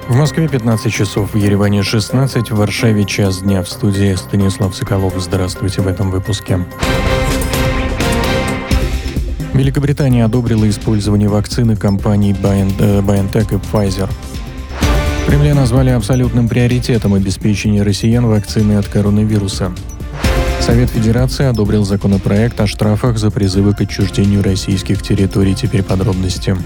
В Москве 15 часов, в Ереване 16, в Варшаве час дня. В студии Станислав Соколов. Здравствуйте в этом выпуске. Великобритания одобрила использование вакцины компаний BioNTech и Pfizer. В Кремле назвали абсолютным приоритетом обеспечение россиян вакциной от коронавируса. Совет Федерации одобрил законопроект о штрафах за призывы к отчуждению российских территорий. Теперь подробности.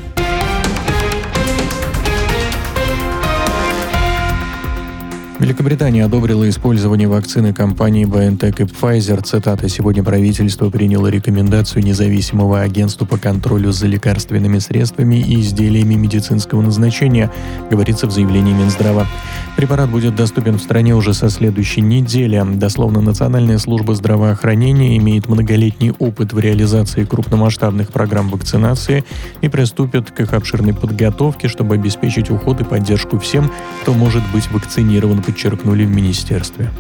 Великобритания одобрила использование вакцины компаний BioNTech и Pfizer. Цитата: «Сегодня правительство приняло рекомендацию независимого агентства по контролю за лекарственными средствами и изделиями медицинского назначения», говорится в заявлении Минздрава. Препарат будет доступен в стране уже со следующей недели. Дословно, Национальная служба здравоохранения имеет многолетний опыт в реализации крупномасштабных программ вакцинации и приступит к их обширной подготовке, чтобы обеспечить уход и поддержку всем, кто может быть вакцинирован, подчеркнули в министерстве.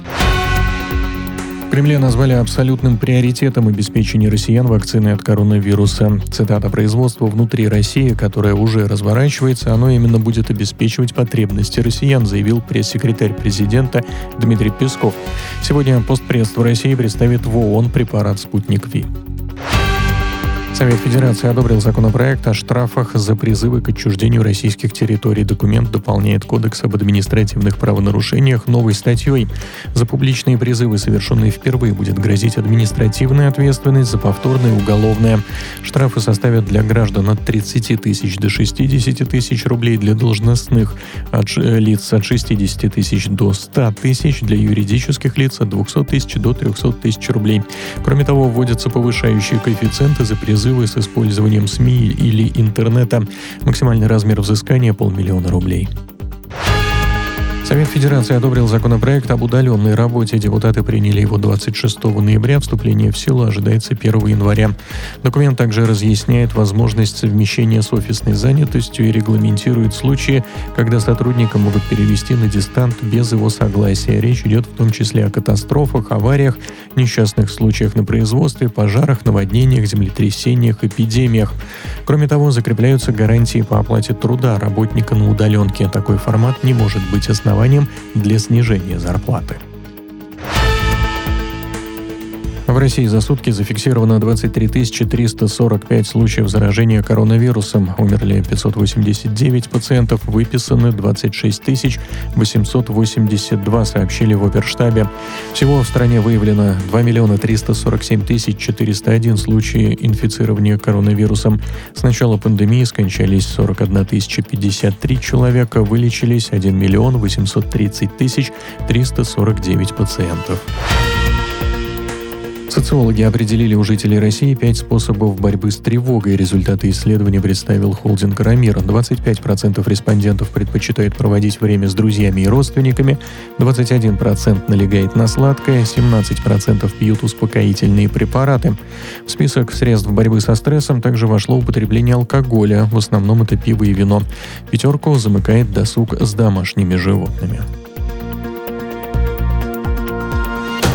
В Кремле назвали абсолютным приоритетом обеспечение россиян вакциной от коронавируса. Цитата: «Производство внутри России, которое уже разворачивается, оно именно будет обеспечивать потребности россиян», заявил пресс-секретарь президента Дмитрий Песков. Сегодня постпредство России представит в ООН препарат «Спутник Ви». Совет Федерации одобрил законопроект о штрафах за призывы к отчуждению российских территорий. Документ дополняет Кодекс об административных правонарушениях новой статьей. За публичные призывы, совершенные впервые, будет грозить административная ответственность, за повторные — уголовная. Штрафы составят для граждан от 30 тысяч до 60 тысяч рублей, для должностных лиц от 60 тысяч до 100 тысяч, для юридических лиц от 200 тысяч до 300 тысяч рублей. Кроме того, вводятся повышающие коэффициенты за призывы с использованием СМИ или интернета. Максимальный размер взыскания — 500 000 рублей. Совет Федерации одобрил законопроект об удаленной работе. Депутаты приняли его 26 ноября. Вступление в силу ожидается 1 января. Документ также разъясняет возможность совмещения с офисной занятостью и регламентирует случаи, когда сотрудника могут перевести на дистант без его согласия. Речь идет в том числе о катастрофах, авариях, несчастных случаях на производстве, пожарах, наводнениях, землетрясениях, эпидемиях. Кроме того, закрепляются гарантии по оплате труда работника на удаленке. Такой формат не может быть основанием для снижения зарплаты. В России за сутки зафиксировано 23 345 случаев заражения коронавирусом. Умерли 589 пациентов, выписаны 26 882, сообщили в Оперштабе. Всего в стране выявлено 2 347 401 случаев инфицирования коронавирусом. С начала пандемии скончались 41 053 человека, вылечились 1 830 349 пациентов. Социологи определили у жителей России 5 способов борьбы с тревогой. Результаты исследования представил холдинг «Рамир». 25% респондентов предпочитают проводить время с друзьями и родственниками, 21% налегает на сладкое, 17% пьют успокоительные препараты. В список средств борьбы со стрессом также вошло употребление алкоголя, в основном это пиво и вино. 5 замыкает досуг с домашними животными.